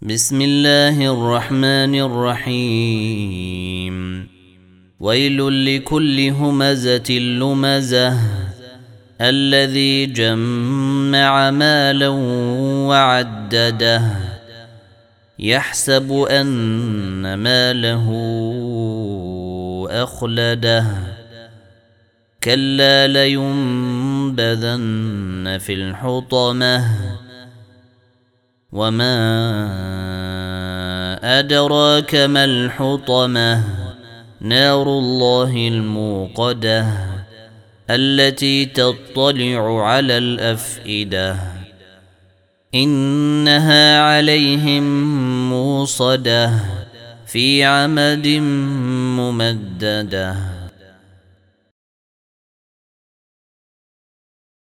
بسم الله الرحمن الرحيم ويل لكل همزة لمزة الذي جمع مالا وعدده يحسب أن ماله أخلده كلا لينبذن في الحطمة وما أدراك ما الحطمة نار الله الموقدة التي تطلع على الأفئدة إنها عليهم موصدة في عمد ممدده.